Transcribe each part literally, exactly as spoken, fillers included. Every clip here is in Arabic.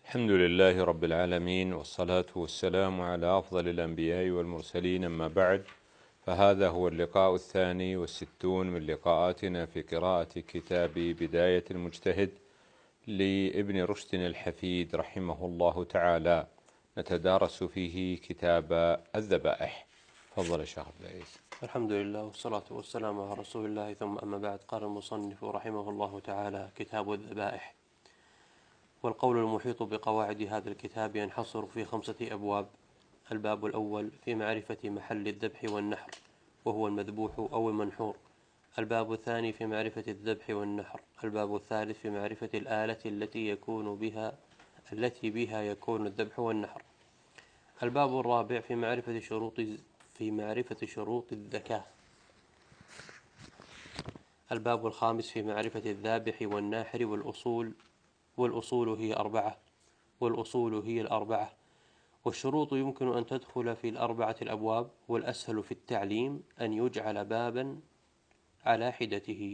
الحمد لله رب العالمين، والصلاة والسلام على أفضل الأنبياء والمرسلين، أما بعد، فهذا هو اللقاء الثاني والستون من لقاءاتنا في قراءة كتاب بداية المجتهد لابن رشد الحفيد رحمه الله تعالى. نتدارس فيه كتاب الذبائح. تفضل يا شيخ عبد العزيز. الحمد لله والصلاة والسلام على رسول الله، ثم أما بعد. قال المصنف رحمه الله تعالى: كتاب الذبائح. والقول المحيط بقواعد هذا الكتاب ينحصر في خمسة أبواب. الباب الأول في معرفة محل الذبح والنحر، وهو المذبوح أو المنحور. الباب الثاني في معرفة الذبح والنحر. الباب الثالث في معرفة الآلة التي يكون بها التي بها يكون الذبح والنحر. الباب الرابع في معرفة شروط في معرفة شروط الزكاة. الباب الخامس في معرفة الذابح والناحر والأصول والأصول هي أربعة والأصول هي الأربعة والشروط يمكن أن تدخل في الأربعة الأبواب، والأسهل في التعليم أن يجعل بابا على حدته.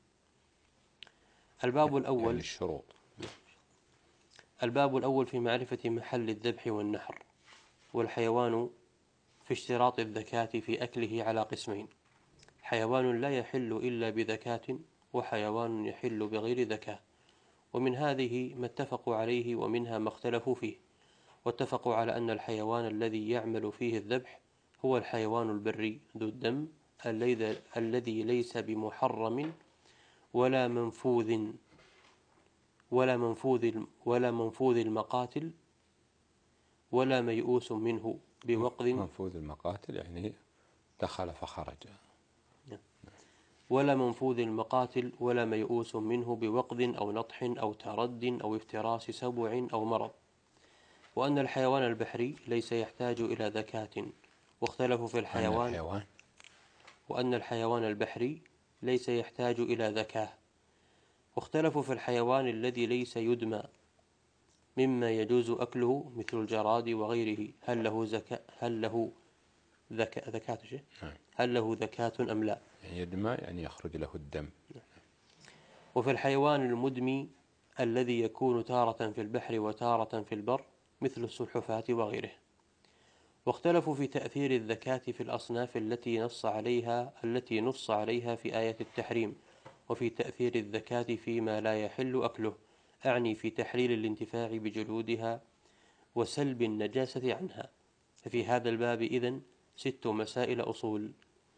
الباب الأول يعني الشروط. الباب الأول في معرفة محل الذبح والنحر. والحيوان في اشتراط الذكاة في أكله على قسمين: حيوان لا يحل إلا بذكاة، وحيوان يحل بغير ذكاة. ومن هذه ما اتفقوا عليه ومنها ما اختلفوا فيه. واتفقوا على أن الحيوان الذي يعمل فيه الذبح هو الحيوان البري ذو الدم الذي ليس بمحرم ولا منفوذ ولا منفوذ ولا منفوذ المقاتل ولا ميؤوس منه بوقظ منفوذ المقاتل يعني دخل فخرج. ولا منفوذ المقاتل ولا ميؤوس منه بوقظ أو نطح أو ترد أو افتراس سبع أو مرض. وأن الحيوان البحري ليس يحتاج إلى ذكاة. واختلفوا في الحيوان الحيوان وأن الحيوان البحري ليس يحتاج إلى ذكاة. واختلفوا في الحيوان الذي ليس يدمى مما يجوز أكله مثل الجراد وغيره، هل له زكاة هل له ذكاء ذكاة شيء هل له ذكاة أم لا؟ يعني يدمى يعني يخرج له الدم. وفي الحيوان المدمي الذي يكون تارة في البحر وتارة في البر مثل السلحفاة وغيره. واختلفوا في تأثير الذكاة في الأصناف التي نص عليها التي نص عليها في آية التحريم، وفي تأثير الذكاة فيما لا يحل أكله، أعني في تحليل الانتفاع بجلودها وسلب النجاسة عنها. ففي هذا الباب إذن ست مسائل أصول.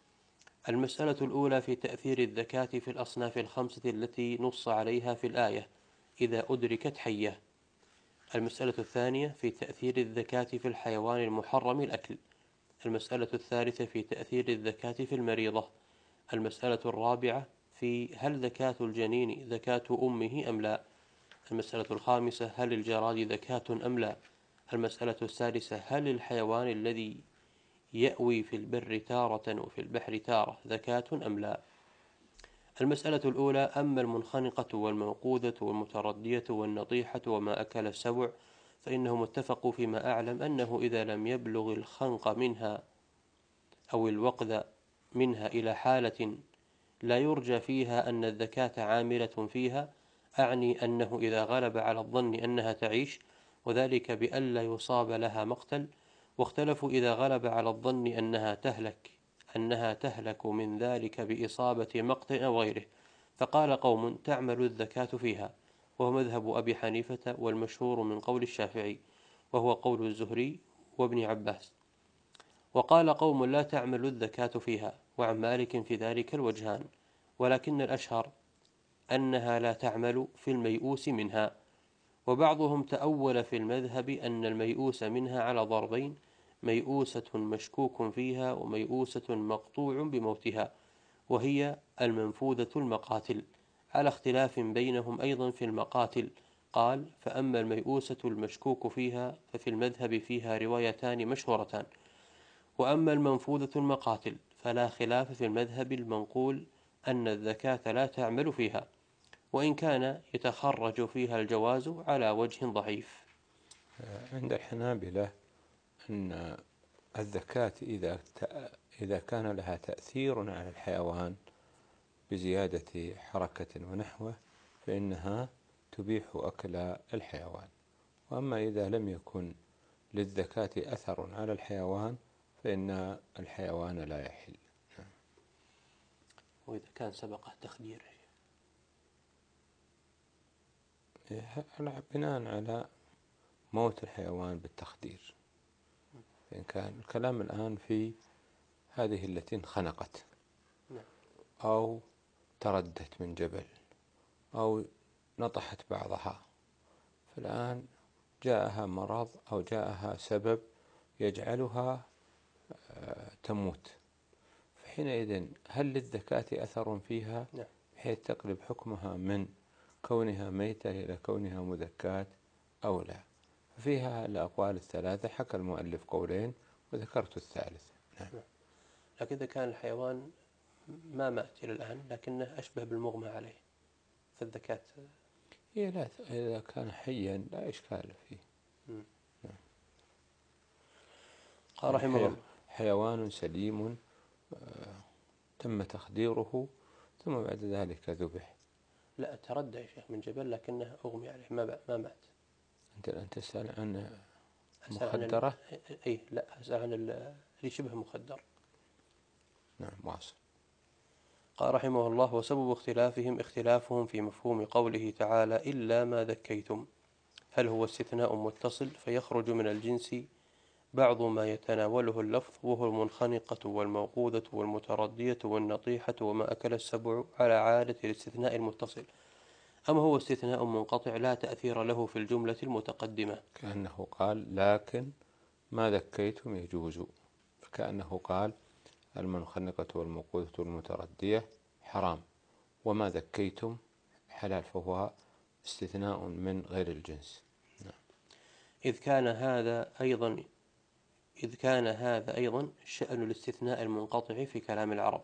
المسألة الأولى في تأثير الذكاة في الأصناف الخمسة التي نص عليها في الآية إذا أدركت حية. المسألة الثانية في تأثير الذكاة في الحيوان المحرم الأكل. المسألة الثالثة في تأثير الذكاة في المريضة. المسألة الرابعة في هل ذكاة الجنين ذكاة أمه أم لا. المسألة الخامسة هل الجراد ذكاة أم لا. المسألة السادسة هل الحيوان الذي يأوي في البر تارة وفي البحر تارة ذكاة أم لا. المسألة الأولى: أما المنخنقة والموقوذة والمتردية والنطيحة وما أكل السبع فإنهم اتفقوا فيما أعلم أنه إذا لم يبلغ الخنق منها أو الوقذ منها إلى حالة لا يرجى فيها أن الذكاة عاملة فيها، أعني أنه إذا غلب على الظن أنها تعيش، وذلك بألا يصاب لها مقتل. واختلفوا إذا غلب على الظن أنها تهلك أنها تهلك من ذلك بإصابة مقتل أو غيره، فقال قوم تعمل الذكاة فيها، وهو مذهب أبي حنيفة والمشهور من قول الشافعي، وهو قول الزهري وابن عباس. وقال قوم لا تعمل الذكاة فيها، وعن مالك في ذلك الوجهان، ولكن الأشهر أنها لا تعمل في الميؤوس منها. وبعضهم تأول في المذهب أن الميؤوس منها على ضربين: ميؤوسة مشكوك فيها وميؤوسة مقطوع بموتها، وهي المنفوذة المقاتل، على اختلاف بينهم أيضا في المقاتل. قال: فأما الميؤوسة المشكوك فيها ففي المذهب فيها روايتان مشهورتان، وأما المنفوذة المقاتل فلا خلاف في المذهب المنقول أن الذكاة لا تعمل فيها، وإن كان يتخرج فيها الجواز على وجه ضعيف. عند الحنابلة أن الذكاة إذا إذا كان لها تأثير على الحيوان بزيادة حركة ونحوه فإنها تبيح أكل الحيوان، وأما إذا لم يكن للزكاة أثر على الحيوان فإن الحيوان لا يحل. وإذا كان سبقه تخدير بناء على موت الحيوان بالتخدير. إن كان الكلام الآن في هذه التي انخنقت أو تردت من جبل أو نطحت بعضها، فالآن جاءها مرض أو جاءها سبب يجعلها تموت، فحينئذ هل للزكاة أثر فيها بحيث تقلب حكمها من كونها ميتة إلى كونها مزكاة أو لا؟ فيها الأقوال الثلاثة، حكى المؤلف قولين وذكرت الثالث. نعم. لكن إذا كان الحيوان ما مات إلى الآن لكنه أشبه بالمغمى عليه فالزكاة هي لا، إذا كان حيا لا إشكال فيه. نعم. قال رحمه الله حيوان سليم تم تخديره ثم بعد ذلك ذبح. لا تردى يا شيخ من جبل لكنه أغمي عليه ما ما مات. أنت الآن تسأل عن مخدرة؟ أي لا، أسأل عن اللي شبه مخدر. نعم واصل. قال رحمه الله وسبب اختلافهم اختلافهم في مفهوم قوله تعالى إلا ما ذكيتم، هل هو استثناء متصل فيخرج من الجنس بعض ما يتناوله اللفظ وهو المنخنقة والموقوذة والمتردية والنطيحة وما أكل السبع على عادة الاستثناء المتصل، أم هو استثناء منقطع لا تأثير له في الجملة المتقدمة؟ كأنه قال لكن ما ذكيتم يجوز، فكأنه قال المنخنقة والموقوذة والمتردية حرام وما ذكيتم حلال، فهو استثناء من غير الجنس. نعم. إذ كان هذا أيضا إذ كان هذا أيضا شأن الاستثناء المنقطع في كلام العرب،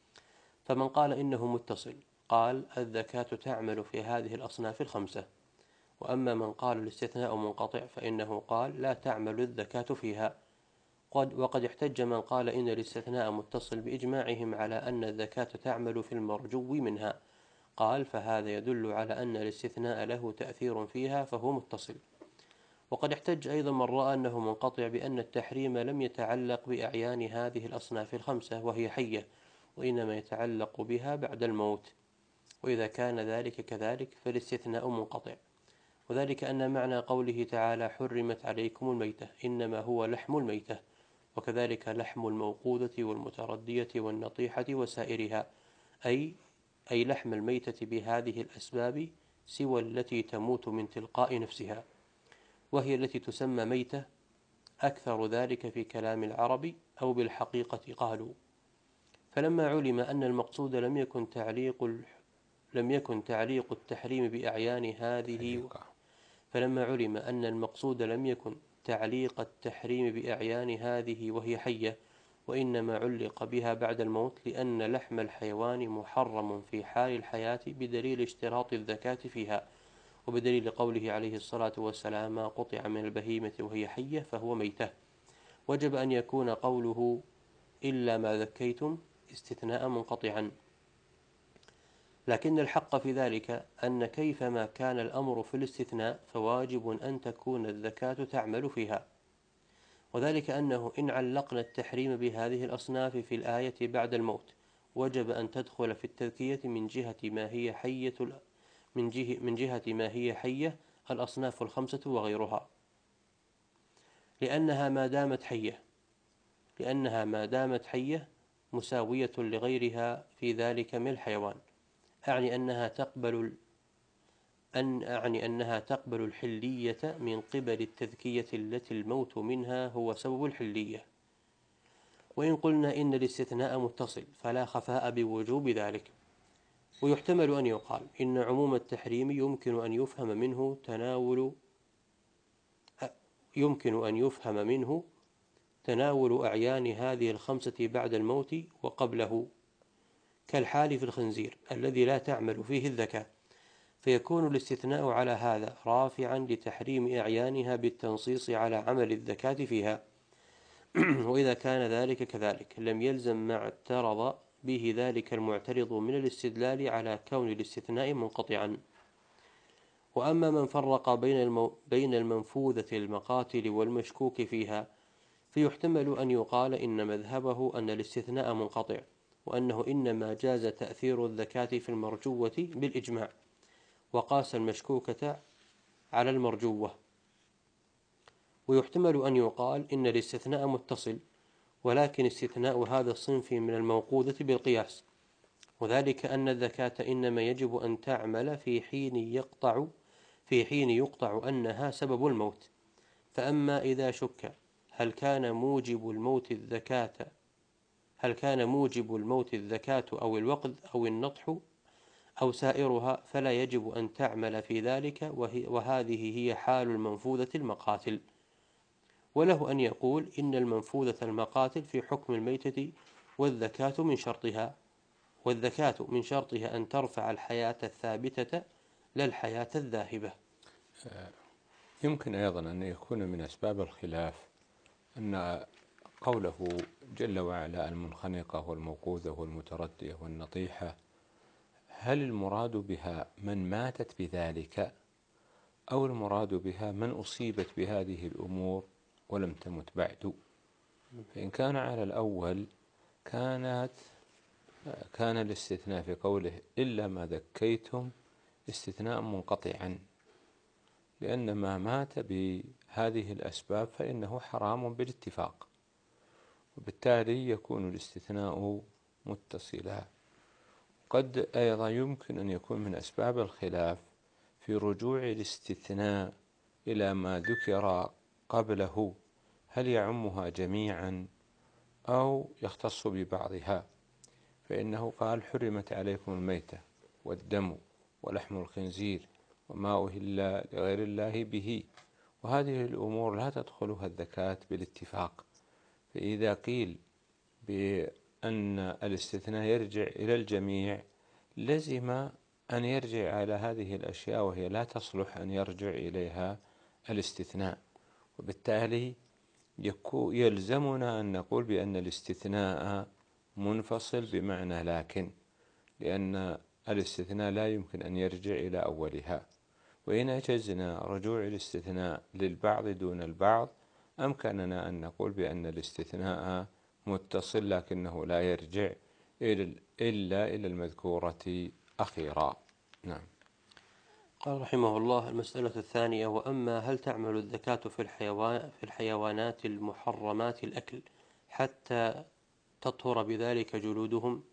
فمن قال إنه متصل قال الزكاة تعمل في هذه الأصناف الخمسة، وأما من قال الاستثناء منقطع فإنه قال لا تعمل الزكاة فيها. قد وقد احتج من قال إن الاستثناء متصل بإجماعهم على أن الزكاة تعمل في المرجو منها، قال فهذا يدل على أن الاستثناء له تأثير فيها فهو متصل. وقد احتج أيضا من رأى أنه منقطع بأن التحريم لم يتعلق بأعيان هذه الأصناف الخمسة وهي حية، وإنما يتعلق بها بعد الموت، وإذا كان ذلك كذلك فالاستثناء منقطع، وذلك أن معنى قوله تعالى حرمت عليكم الميتة إنما هو لحم الميتة، وكذلك لحم الموقوذة والمتردية والنطيحة وسائرها، أي أي لحم الميتة بهذه الأسباب سوى التي تموت من تلقاء نفسها، وهي التي تسمى ميتة أكثر ذلك في كلام العرب، أو بالحقيقة قالوا فلما علم أن المقصود لم يكن تعليق لم يكن تعليق التحريم بأعيان هذه فلما علم أن المقصود لم يكن تعليق التحريم بأعيان هذه وهي حية، وإنما علق بها بعد الموت لأن لحم الحيوان محرم في حال الحياة بدليل اشتراط الزكاة فيها، وبدليل قوله عليه الصلاة والسلام ما قطع من البهيمة وهي حية فهو ميتة، وجب أن يكون قوله إلا ما ذكيتم استثناء منقطعا. لكن الحق في ذلك أن كيفما كان الأمر في الاستثناء فواجب أن تكون الزكاة تعمل فيها، وذلك أنه إن علقنا التحريم بهذه الأصناف في الآية بعد الموت وجب أن تدخل في التذكية من جهة ما هي حية من جهة من جهة ما هي حية الأصناف الخمسة وغيرها، لأنها ما دامت حية لأنها ما دامت حية مساوية لغيرها في ذلك من الحيوان، أعني أنها تقبل أن أعني أنها تقبل الحلية من قبل التذكية التي الموت منها هو سبب الحلية. وإن قلنا إن الاستثناء متصل فلا خفاء بوجوب ذلك، ويحتمل أن يقال إن عموم التحريم يمكن أن يفهم منه تناول يمكن أن يفهم منه تناول أعيان هذه الخمسة بعد الموت وقبله، كالحال في الخنزير الذي لا تعمل فيه الزكاة، فيكون الاستثناء على هذا رافعا لتحريم أعيانها بالتنصيص على عمل الزكاة فيها. وإذا كان ذلك كذلك لم يلزم ما اعترض به ذلك المعترض من الاستدلال على كون الاستثناء منقطعا. وأما من فرق بين المو بين المنفوذة المقاتل والمشكوك فيها فيحتمل أن يقال إن مذهبه أن الاستثناء منقطع، وأنه إنما جاز تأثير الذكاة في المرجوة بالإجماع، وقاس المشكوكة على المرجوة. ويحتمل أن يقال إن الاستثناء متصل، ولكن استثناء هذا الصنف من الموقوذة بالقياس، وذلك أن الذكاة إنما يجب أن تعمل في حين يقطع في حين يقطع أنها سبب الموت. فأما إذا شك هل كان موجب الموت الذكاة هل كان موجب الموت الذكاة أو الوقذ أو النطح أو سائرها، فلا يجب أن تعمل في ذلك، وهي وهذه هي حال المنفوذة المقاتل. وله أن يقول إن المنفوذة المقاتل في حكم الميتة، والذكاة من شرطها والذكاة من شرطها أن ترفع الحياة الثابتة لا الحياة الذاهبة. يمكن أيضا أن يكون من أسباب الخلاف أن قوله جل وعلا المنخنقة والموقوذة والمتردية والنطيحة، هل المراد بها من ماتت بذلك، أو المراد بها من أصيبت بهذه الأمور ولم تمت بعد؟ فإن كان على الأول كانت كان الاستثناء في قوله إلا ما ذكيتم استثناء منقطعا، لأن ما مات بهذه الأسباب فإنه حرام بالاتفاق، وبالتالي يكون الاستثناء متصلا. قد أيضا يمكن أن يكون من أسباب الخلاف في رجوع الاستثناء إلى ما ذكر قبله، هل يعمها جميعا أو يختص ببعضها؟ فإنه قال حرمت عليكم الميتة والدم ولحم الخنزير وما أهل لغير الله به، وهذه الأمور لا تدخلها الذكاة بالاتفاق. فإذا قيل بأن الاستثناء يرجع إلى الجميع لزم أن يرجع على هذه الأشياء، وهي لا تصلح أن يرجع إليها الاستثناء، وبالتالي يلزمنا أن نقول بأن الاستثناء منفصل بمعنى لكن، لأن الاستثناء لا يمكن أن يرجع إلى أولها. وإن أجزنا رجوع الاستثناء للبعض دون البعض أمكننا أن نقول بأن الاستثناء متصل لكنه لا يرجع إلا إلى المذكورة أخيرا. نعم. قال رحمه الله: المسألة الثانية: وأما هل تعمل الذكاة في الحيوان في الحيوانات المحرمات الأكل حتى تطهر بذلك جلودهم؟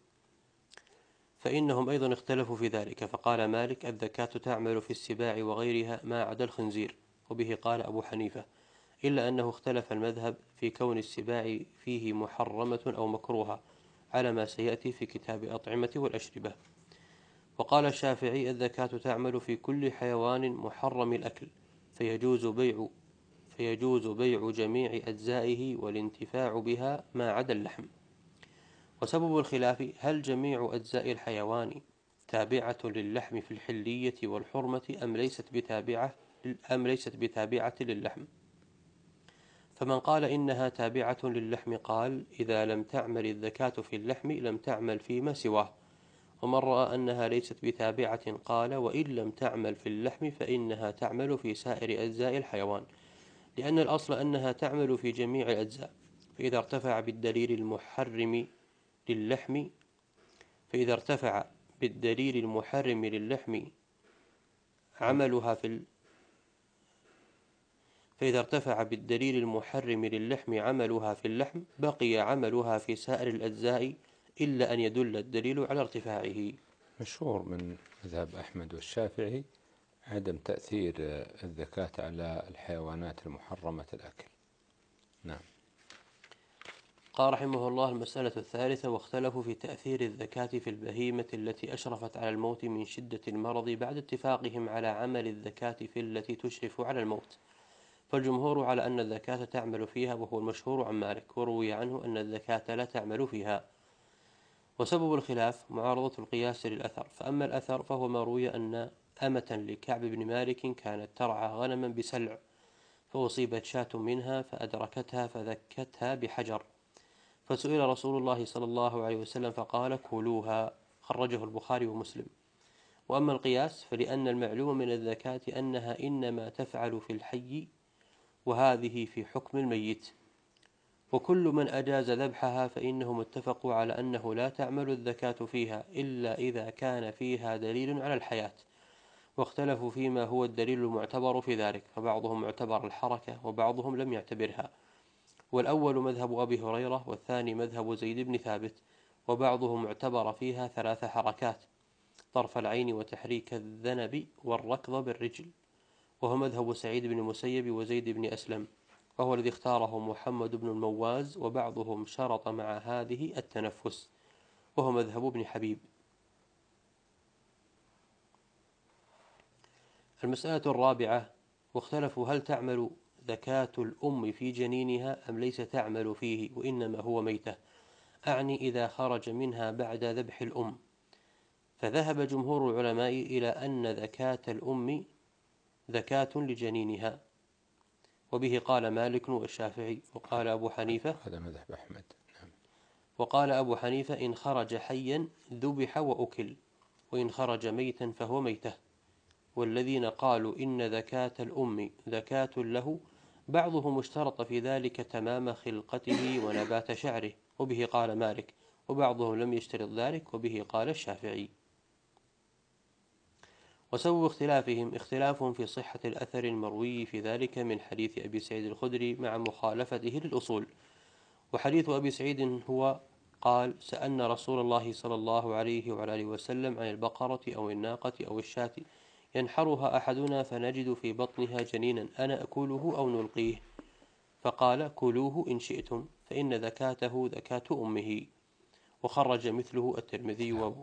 فإنهم أيضا اختلفوا في ذلك، فقال مالك: الذكاة تعمل في السباع وغيرها ما عدا الخنزير، وبه قال أبو حنيفة، إلا أنه اختلف المذهب في كون السباع فيه محرمة أو مكروهة، على ما سيأتي في كتاب أطعمة والأشربة. وقال الشافعي: الذكاة تعمل في كل حيوان محرم الأكل، فيجوز بيع فيجوز بيع جميع أجزائه والانتفاع بها ما عدا اللحم. وسبب الخلاف: هل جميع أجزاء الحيوان تابعة للحم في الحلية والحرمة أم ليست بتابعة أم ليست بتابعة للحم؟ فمن قال إنها تابعة للحم قال: إذا لم تعمل الذكاة في اللحم لم تعمل فيما سواه. ومن رأى أنها ليست بتابعة قال: وإن لم تعمل في اللحم فإنها تعمل في سائر أجزاء الحيوان، لأن الأصل أنها تعمل في جميع الأجزاء. فإذا ارتفع بالدليل المحرم للحم فإذا ارتفع بالدليل المحرم للحم عملها في ال... فإذا ارتفع بالدليل المحرم للحم عملها في اللحم بقي عملها في سائر الأجزاء، إلا أن يدل الدليل على ارتفاعه. مشهور من مذهب أحمد والشافعي عدم تأثير الذكاة على الحيوانات المحرمة الأكل. نعم. قال رحمه الله: المسألة الثالثة: واختلفوا في تأثير الذكاة في البهيمة التي أشرفت على الموت من شدة المرض، بعد اتفاقهم على عمل الذكاة في التي تشرف على الموت. فالجمهور على أن الذكاة تعمل فيها، وهو المشهور عن مالك، وروي عنه أن الذكاة لا تعمل فيها. وسبب الخلاف معارضة القياس للأثر. فأما الأثر فهو ما روي أن أمة لكعب بن مالك كانت ترعى غنما بسلع، فأصيبت شاة منها فأدركتها فذكتها بحجر، فسئل رسول الله صلى الله عليه وسلم فقال: كلوها. خرجه البخاري ومسلم. وأما القياس فلأن المعلوم من الزكاة أنها إنما تفعل في الحي وهذه في حكم الميت، وكل من أجاز ذبحها فإنهم اتفقوا على أنه لا تعمل الزكاة فيها إلا إذا كان فيها دليل على الحياة، واختلفوا فيما هو الدليل المعتبر في ذلك، فبعضهم اعتبر الحركة وبعضهم لم يعتبرها، والأول مذهب أبي هريرة والثاني مذهب زيد بن ثابت، وبعضهم اعتبر فيها ثلاث حركات: طرف العين وتحريك الذنب والركض بالرجل، وهو مذهب سعيد بن المسيب وزيد بن أسلم، وهو الذي اختاره محمد بن المواز، وبعضهم شرط مع هذه التنفس، وهو مذهب ابن حبيب. المسألة الرابعة: واختلفوا هل تعمل زكاة الأم في جنينها أم ليس تعمل فيه وإنما هو ميتة، أعني إذا خرج منها بعد ذبح الأم. فذهب جمهور العلماء إلى أن زكاة الأم زكاة لجنينها، وبه قال مالك والشافعي، وقال أبو حنيفة هذا مذهب أحمد. نعم. وقال أبو حنيفة إن خرج حيا ذبح وأكل، وإن خرج ميتا فهو ميتة. والذين قالوا إن زكاة الأم زكاة له بعضهم اشترط في ذلك تمام خلقته ونبات شعره، وبه قال مالك، وبعضهم لم يشترط ذلك، وبه قال الشافعي. وسبب اختلافهم اختلافهم في صحة الأثر المروي في ذلك من حديث أبي سعيد الخدري مع مخالفته للأصول. وحديث أبي سعيد هو قال: سألنا رسول الله صلى الله عليه وعلى آله وسلم عن البقرة أو الناقة أو الشاة ينحرها أحدنا فنجد في بطنها جنينا أنأكله أو نلقيه؟ فقال: كلوه إن شئتم فإن زكاته زكاة أمه. وخرج مثله الترمذي وأبو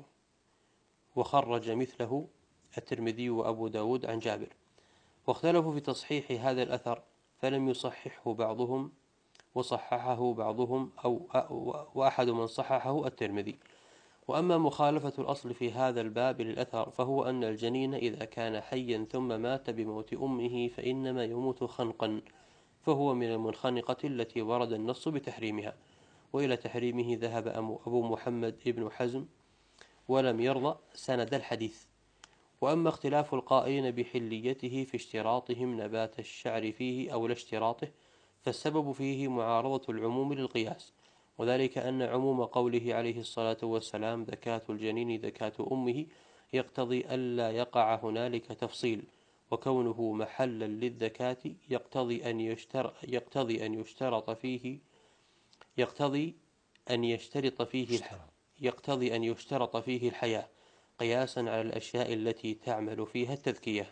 وخرج مثله الترمذي وأبو داود عن جابر. واختلفوا في تصحيح هذا الأثر فلم يصححه بعضهم وصححه بعضهم أو وأحد من صححه الترمذي. وأما مخالفة الأصل في هذا الباب للأثر فهو أن الجنين إذا كان حيا ثم مات بموت أمه فإنما يموت خنقا، فهو من المنخنقة التي ورد النص بتحريمها، وإلى تحريمه ذهب أبو محمد ابن حزم ولم يرضى سند الحديث. وأما اختلاف القائلين بحليته في اشتراطهم نبات الشعر فيه أو لا اشتراطه فالسبب فيه معارضة العموم للقياس، وذلك أن عموم قوله عليه الصلاة والسلام زكاة الجنين زكاة أمه يقتضي ألا يقع هنالك تفصيل، وكونه محلا للزكاة يقتضي أن يشترط يقتضي أن يشترط فيه يقتضي أن يشترط فيه يقتضي أن يشترط فيه الحياة قياسا على الأشياء التي تعمل فيها التذكية،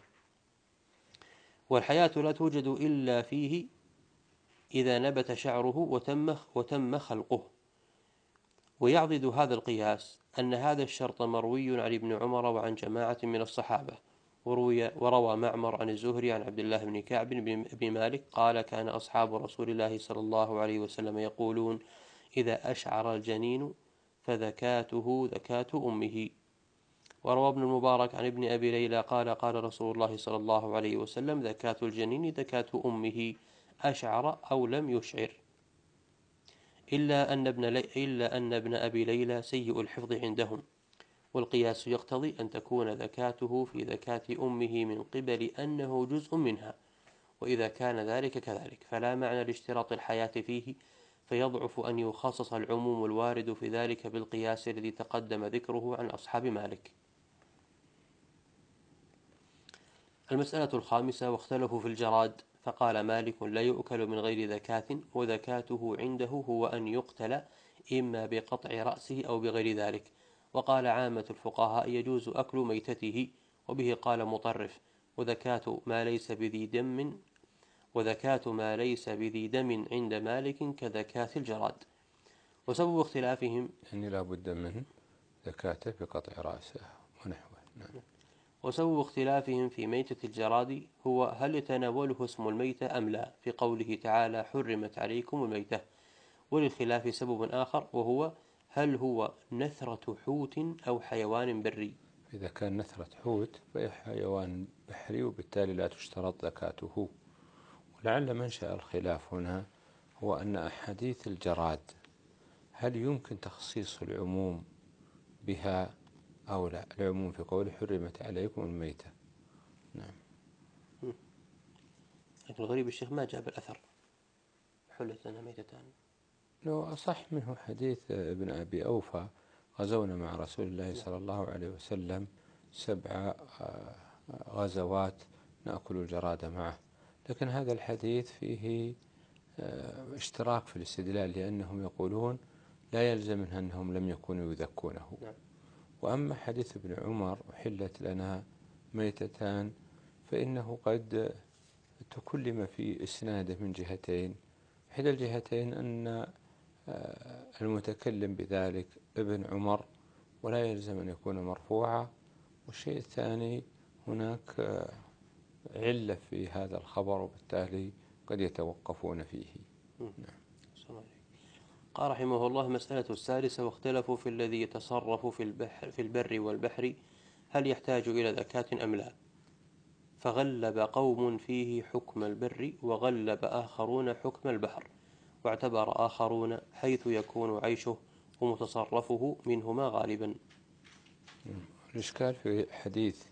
والحياة لا توجد إلا فيه إذا نبت شعره وتم وتم خلقه. ويعضد هذا القياس أن هذا الشرط مروي عن ابن عمر وعن جماعة من الصحابة، وروي وروى معمر عن الزهري عن عبد الله بن كعب بن مالك قال: كان أصحاب رسول الله صلى الله عليه وسلم يقولون: إذا أشعر الجنين فزكاته زكاة أمه. وروى ابن المبارك عن ابن أبي ليلى قال: قال رسول الله صلى الله عليه وسلم: زكاة الجنين زكاة أمه أشعر أو لم يشعر، إلا أن ابن لي... إلا أن ابن أبي ليلى سيء الحفظ عندهم. والقياس يقتضي أن تكون زكاته في زكاة أمه من قبل أنه جزء منها، وإذا كان ذلك كذلك فلا معنى لاشتراط الحياة فيه، فيضعف أن يخصص العموم الوارد في ذلك بالقياس الذي تقدم ذكره عن أصحاب مالك. المسألة الخامسة: واختلفوا في الجراد، فقال مالك: لا يؤكل من غير زكاة، وزكاته عنده هو أن يقتل إما بقطع رأسه أو بغير ذلك. وقال عامة الفقهاء: يجوز أكل ميتته، وبه قال مطرف: وزكاة ما ليس بذي دم وزكاة ما ليس بذي دم عند مالك كزكاة الجراد. وسبب اختلافهم يعني لا بد من زكاته بقطع رأسه ونحوه. نعم. وسبب اختلافهم في ميتة الجراد هو هل يتناوله اسم الميتة أم لا، في قوله تعالى: حرمت عليكم الميتة. وللخلاف سبب آخر وهو هل هو نثرة حوت أو حيوان بري. إذا كان نثرة حوت فهي حيوان بحري وبالتالي لا تشترط زكاته. ولعل منشأ الخلاف هنا هو أن أحاديث الجراد هل يمكن تخصيص العموم بها أو لا؟ العموم في قوله حرمت عليكم الميتة. نعم. لكن الغريب الشيخ ما جاب الأثر حلت لنا ميتتان. لو أصح منه حديث ابن أبي أوفى: غزونا مع رسول الله صلى الله عليه وسلم سبع غزوات نأكل الجراد معه. لكن هذا الحديث فيه اشتراك في الاستدلال، لأنهم يقولون لا يلزم منها أنهم لم يكونوا يذكونه. نعم. وأما حديث ابن عمر أحلت لنا ميتتان، فإنه قد تكلم في إسناده من جهتين. إحدى الجهتين أن المتكلم بذلك ابن عمر ولا يلزم أن يكون مرفوعا، والشيء الثاني هناك علة في هذا الخبر وبالتالي قد يتوقفون فيه. نعم. قال رحمه الله: مسألة السادسة: واختلفوا في الذي يتصرف في البحر في البر والبحر هل يحتاج إلى زكاة أم لا، فغلب قوم فيه حكم البر وغلب آخرون حكم البحر، واعتبر آخرون حيث يكون عيشه ومتصرفه منهما غالبا. الإشكال في حديث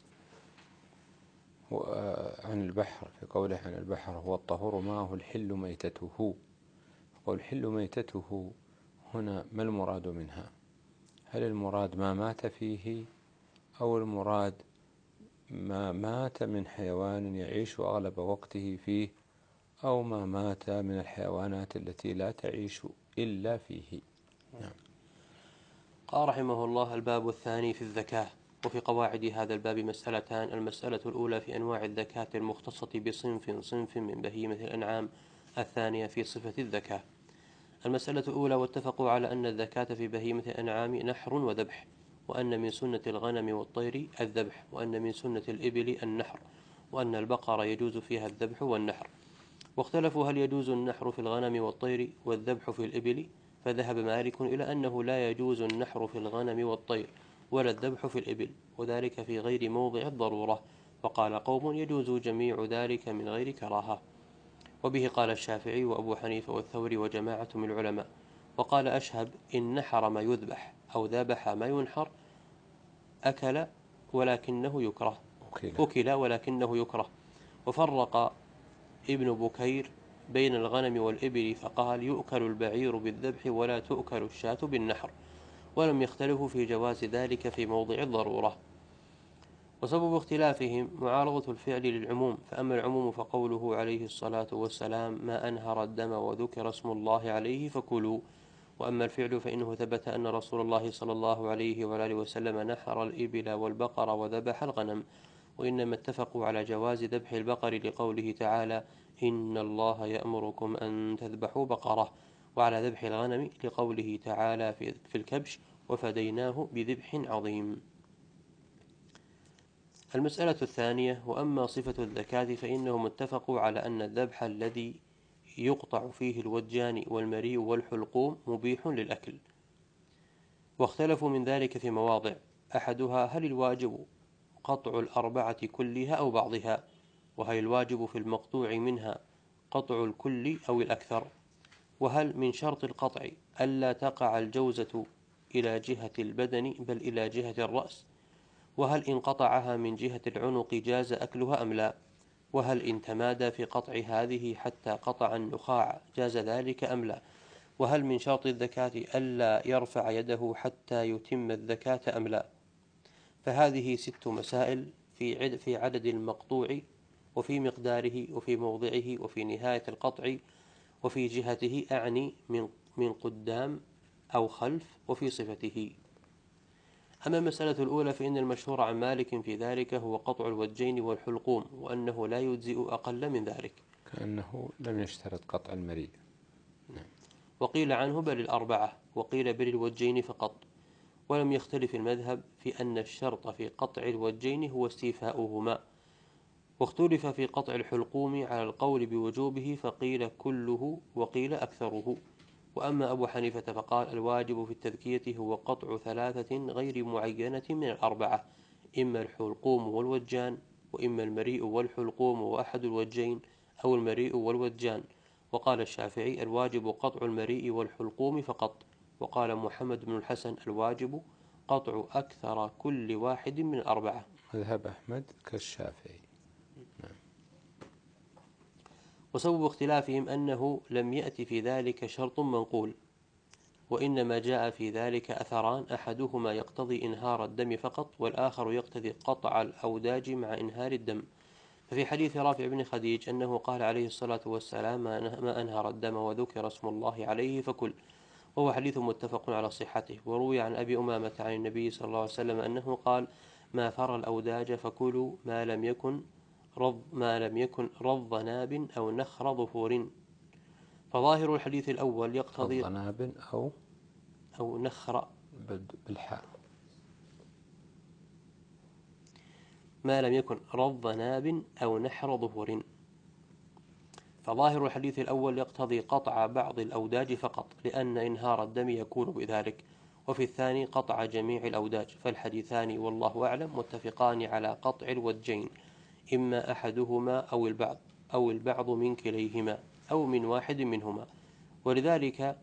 عن البحر في قوله عن البحر هو الطهور ماءه الحل ميتته. قول الحل ميتته هنا ما المراد منها؟ هل المراد ما مات فيه، أو المراد ما مات من حيوان يعيش أغلب وقته فيه، أو ما مات من الحيوانات التي لا تعيش إلا فيه؟ نعم. قال رحمه الله: الباب الثاني في الزكاة. وفي قواعد هذا الباب مسألتان: المسألة الأولى في أنواع الزكاة المختصة بصنف صنف من بهيمة الأنعام، الثانية في صفة الزكاة. المسألة الأولى: واتفقوا على أن الزكاة في بهيمة الأنعام نحر وذبح، وأن من سنة الغنم والطير الذبح، وأن من سنة الإبل النحر، وأن البقر يجوز فيها الذبح والنحر. واختلفوا هل يجوز النحر في الغنم والطير والذبح في الإبل، فذهب مالك إلى أنه لا يجوز النحر في الغنم والطير ولا الذبح في الإبل، وذلك في غير موضع الضرورة، وقال قوم يجوز جميع ذلك من غير كراهة. وبه قال الشافعي وأبو حنيفة والثوري وجماعة من العلماء. وقال أشهب: إن نحر ما يذبح أو ذبح ما ينحر أكل ولكنه يكره أكل ولكنه يكره. وفرق ابن بكير بين الغنم والإبل فقال: يؤكل البعير بالذبح ولا تؤكل الشاة بالنحر. ولم يختلفوا في جواز ذلك في موضع الضرورة. وسبب اختلافهم معارضة الفعل للعموم، فأما العموم فقوله عليه الصلاة والسلام: ما أنهر الدم وذكر اسم الله عليه فكلوا. وأما الفعل فإنه ثبت أن رسول الله صلى الله عليه وآله وسلم نحر الإبل والبقر وذبح الغنم، وإنما اتفقوا على جواز ذبح البقر لقوله تعالى: إن الله يأمركم أن تذبحوا بقرة، وعلى ذبح الغنم لقوله تعالى في الكبش: وفديناه بذبح عظيم. المسألة الثانية: وأما صفة الزكاة فإنهم اتفقوا على أن الذبح الذي يقطع فيه الوجان والمريء والحلقوم مبيح للأكل، واختلفوا من ذلك في مواضع: أحدها هل الواجب قطع الأربعة كلها أو بعضها، وهل الواجب في المقطوع منها قطع الكل أو الأكثر، وهل من شرط القطع ألا تقع الجوزة إلى جهة البدن بل إلى جهة الرأس، وهل إن قطعها من جهة العنق جاز أكلها أم لا، وهل إن تمادى في قطع هذه حتى قطع النخاع جاز ذلك أم لا، وهل من شرط الزكاة ألا يرفع يده حتى يتم الزكاة أم لا. فهذه ست مسائل في في عدد المقطوع، وفي مقداره، وفي موضعه، وفي نهاية القطع، وفي جهته أعني من من قدام أو خلف، وفي صفته. أما المسألة الأولى فإن المشهور عن مالك في ذلك هو قطع الوجين والحلقوم، وأنه لا يجزئ أقل من ذلك، كأنه لم يشترط قطع المريء. وقيل عنه بل الأربعة، وقيل بل الوجين فقط. ولم يختلف المذهب في أن الشرط في قطع الوجين هو استيفاؤهما، واختلف في قطع الحلقوم على القول بوجوبه، فقيل كله وقيل أكثره. وأما أبو حنيفة فقال: الواجب في التذكية هو قطع ثلاثة غير معينة من الأربعة، إما الحلقوم والوجان، وإما المريء والحلقوم وأحد الوجين، أو المريء والوجان. وقال الشافعي: الواجب قطع المريء والحلقوم فقط. وقال محمد بن الحسن: الواجب قطع أكثر كل واحد من الأربعة. مذهب أحمد كالشافعي. وسبب اختلافهم أنه لم يأت في ذلك شرط منقول، وإنما جاء في ذلك أثران، أحدهما يقتضي إنهار الدم فقط، والآخر يقتضي قطع الأوداج مع إنهار الدم. ففي حديث رافع بن خديج أنه قال عليه الصلاة والسلام: ما أنهر الدم وذكر اسم الله عليه فكل، وهو حديث متفق على صحته. وروي عن أبي أمامة عن النبي صلى الله عليه وسلم أنه قال: ما فر الأوداج فكلوا ما لم يكن رض ما لم يكن رض ناب أو نخر ظفور. فظاهر الحديث الأول يقتضي رض ناب أو أو نخر بالحاء ما لم يكن رض ناب أو نحر ظفور. فظاهر الحديث الأول يقتضي قطع بعض الأوداج فقط، لأن إنهار الدم يكون بذلك، وفي الثاني قطع جميع الأوداج. فالحديثان والله أعلم متفقان على قطع الوجين، إما أحدهما أو البعض أو البعض من كليهما أو من واحد منهما. ولذلك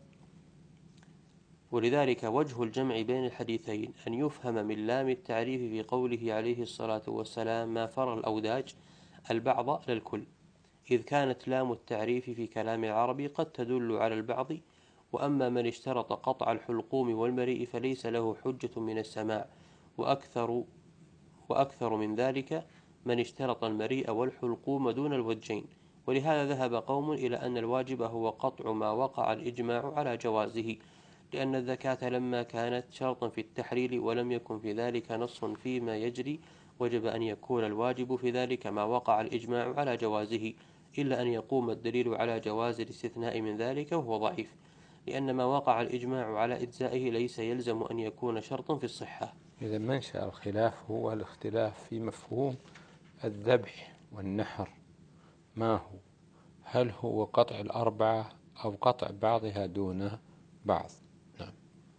ولذلك وجه الجمع بين الحديثين أن يفهم من لام التعريف في قوله عليه الصلاة والسلام: ما فر الأوداج البعض للكل، إذ كانت لام التعريف في كلام العرب قد تدل على البعض. وأما من اشترط قطع الحلقوم والمريء فليس له حجة من السماع، وأكثر وأكثر من ذلك من اشترط المريء والحلقوم دون الوجين. ولهذا ذهب قوم إلى أن الواجب هو قطع ما وقع الإجماع على جوازه، لأن الزكاة لما كانت شرطا في التحليل ولم يكن في ذلك نص فيما يجري، وجب أن يكون الواجب في ذلك ما وقع الإجماع على جوازه، إلا أن يقوم الدليل على جواز الاستثناء من ذلك، وهو ضعيف، لأن ما وقع الإجماع على إجزائه ليس يلزم أن يكون شرطا في الصحة. إذا منشأ الخلاف هو الاختلاف في مفهوم الذبح والنحر، ما هو؟ هل هو قطع الأربعة أو قطع بعضها دون بعض؟ نعم.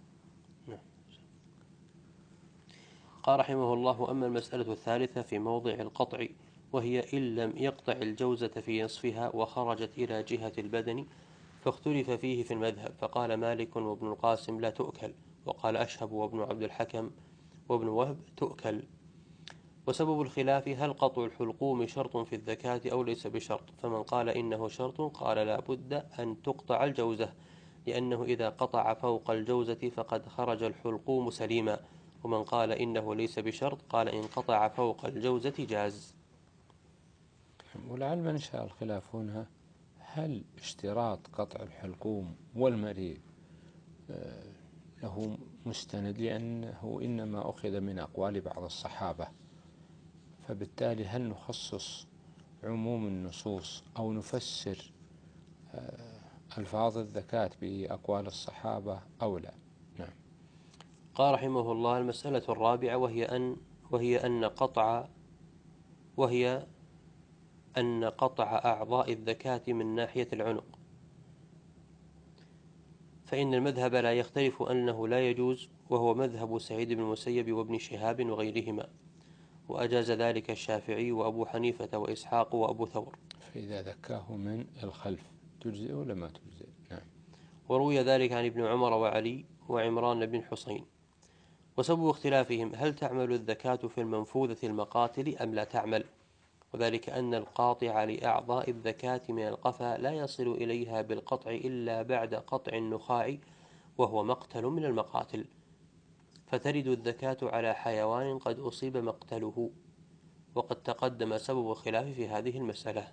قال رحمه الله: أما المسألة الثالثة في موضع القطع، وهي إن لم يقطع الجوزة في نصفها وخرجت إلى جهة البدن، فاختلف فيه في المذهب، فقال مالك وابن القاسم: لا تؤكل، وقال أشهب وابن عبد الحكم وابن وهب: تؤكل. وسبب الخلاف هل قطع الحلقوم شرط في الزكاة أو ليس بشرط؟ فمن قال إنه شرط قال لا بد أن تقطع الجوزة، لأنه إذا قطع فوق الجوزة فقد خرج الحلقوم سليما. ومن قال إنه ليس بشرط قال إن قطع فوق الجوزة جاز. ولعل منشأ الخلاف هنا هل اشتراط قطع الحلقوم والمريء له مستند، لأنه إنما أخذ من أقوال بعض الصحابة، فبالتالي هل نخصص عموم النصوص أو نفسر ألفاظ الزكاة بأقوال الصحابة أو لا؟ نعم. قال رحمه الله: المسألة الرابعة وهي أن وهي أن قطع وهي أن قطع أعضاء الزكاة من ناحية العنق، فإن المذهب لا يختلف أنه لا يجوز، وهو مذهب سعيد بن المسيب وابن شهاب وغيرهما، وأجاز ذلك الشافعي وأبو حنيفة وإسحاق وأبو ثور. فإذا ذكاه من الخلف تجزئ ولا ما تجزئ؟ نعم. وروي ذلك عن ابن عمر وعلي وعمران بن حسين. وسبب اختلافهم هل تعمل الزكاة في المنفوذة المقاتل أم لا تعمل، وذلك أن القاطع لأعضاء الزكاة من القفا لا يصل إليها بالقطع إلا بعد قطع النخاع، وهو مقتل من المقاتل، فترد الزكاة على حيوان قد أصيب مقتله، وقد تقدم سبب الخلاف في هذه المسألة.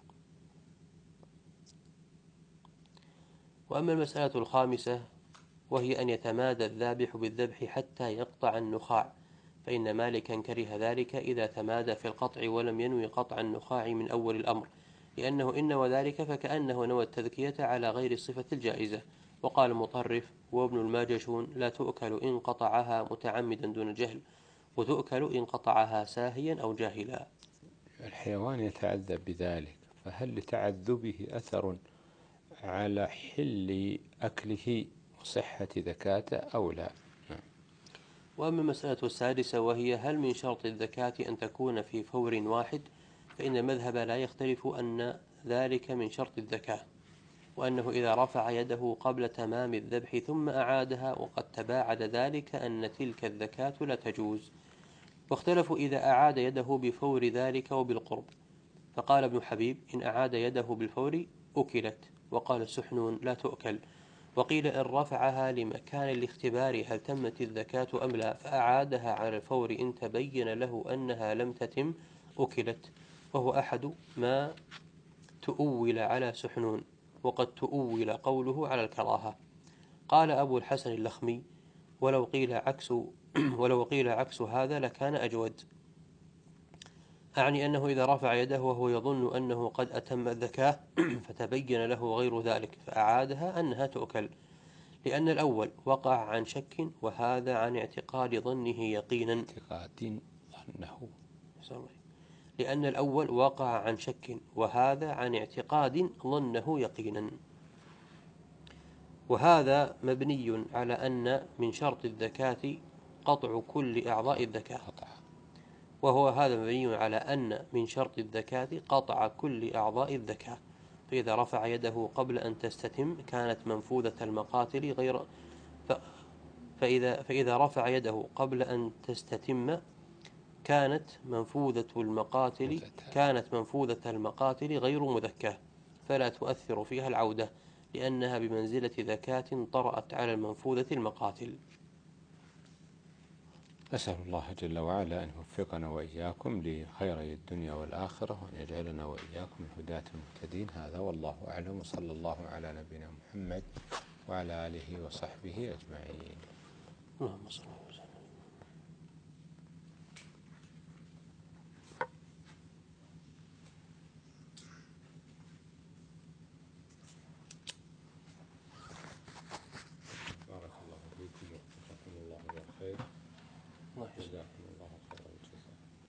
وأما المسألة الخامسة وهي أن يتمادى الذابح بالذبح حتى يقطع النخاع، فإن مالكا كره ذلك إذا تمادى في القطع ولم ينوي قطع النخاع من أول الأمر، لأنه إن نوى ذلك فكأنه نوى التذكية على غير الصفة الجائزة. وقال مطرف وابن الماجشون: لا تؤكل إن قطعها متعمدا دون جهل، وتؤكل إن قطعها ساهيا أو جاهلا. الحيوان يتعذب بذلك، فهل لتعذبه أثر على حل أكله وصحة زكاته أو لا؟ وأما المسألة السادسة وهي هل من شرط الزكاة أن تكون في فور واحد، فإن المذهب لا يختلف أن ذلك من شرط الزكاة، وأنه إذا رفع يده قبل تمام الذبح ثم أعادها وقد تباعد ذلك أن تلك الزكاة لا تجوز. واختلفوا إذا أعاد يده بفور ذلك وبالقرب، فقال ابن حبيب إن أعاد يده بالفور أكلت، وقال سحنون لا تؤكل. وقيل إن رفعها لمكان الاختبار هل تمت الزكاة أم لا فأعادها على الفور إن تبين له أنها لم تتم أكلت، وهو أحد ما تؤول على سحنون، وقد تؤول قوله على الكراهة. قال أبو الحسن اللخمي ولو قيل عكس ولو قيل عكس هذا لكان أجود، أعني أنه إذا رفع يده وهو يظن أنه قد أتم الزكاة فتبين له غير ذلك فأعادها أنها تؤكل، لأن الأول وقع عن شك وهذا عن اعتقاد ظنه يقينا. اعتقاد ظنه لأن الأول وقع عن شك وهذا عن اعتقاد ظنه يقينا. وهذا مبني على أن من شرط الزكاة قطع كل أعضاء الزكاة، وهو هذا مبني على أن من شرط الزكاة قطع كل أعضاء الزكاة، فإذا رفع يده قبل أن تستتم كانت منفوذة المقاتل غير ف... فإذا فإذا رفع يده قبل أن تستتم كانت منفوذة المقاتل كانت منفوذة المقاتل غير مذكاة، فلا تؤثر فيها العودة لأنها بمنزلة زكاة طرأت على المنفوذة المقاتل. نسأل الله جل وعلا أن يوفقنا وإياكم لخيري الدنيا والآخرة، وأن يجعلنا وإياكم الهداة المهتدين. هذا والله أعلم، وصلى الله على نبينا محمد وعلى آله وصحبه أجمعين. اللهم صل